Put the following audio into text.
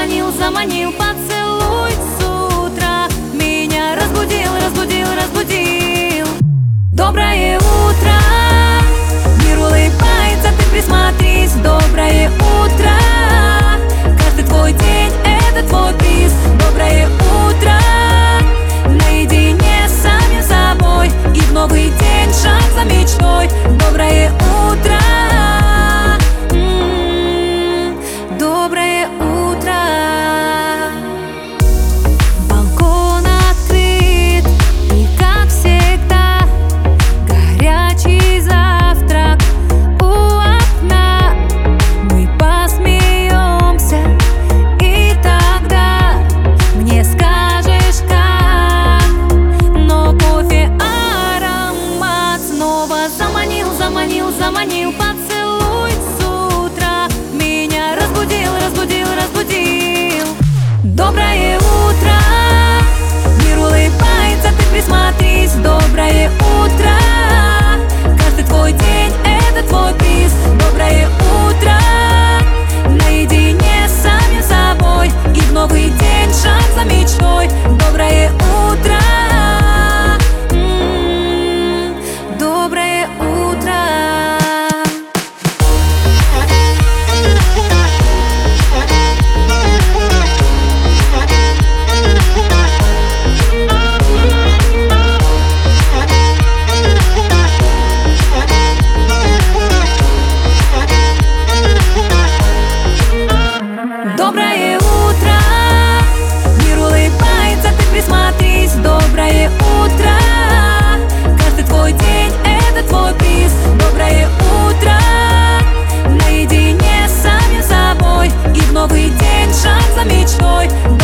заманил, заманил поцелуй с утра. Меня разбудил, разбудил, разбудил. Доброе утро, мир улыбается, ты присмотрись. Доброе утро, каждый твой день — это твой приз. Доброе утро, наедине с самим собой, и в новый день шаг за мечтой. Доброе утро, доброе утро. Балкон открыт, и как всегда горячий завтрак у окна. Мы посмеемся, и тогда мне скажешь как. Но кофе аромат снова заманил, заманил, заманил поцелуй с утра. Меня разбудил, разбудил, разбудил. Доброе утро, мир улыбается, ты присмотрись. Доброе утро, каждый твой день — это твой приз. Доброе утро, наедине с самим собой, и в новый день шаг за мечтой. Доброе утро, доброе утро. Доброе утро, мир улыбается, ты присмотрись. Доброе утро, каждый твой день — это твой приз. Доброе утро, наедине с самим собой, и в новый день шаг за мечтой.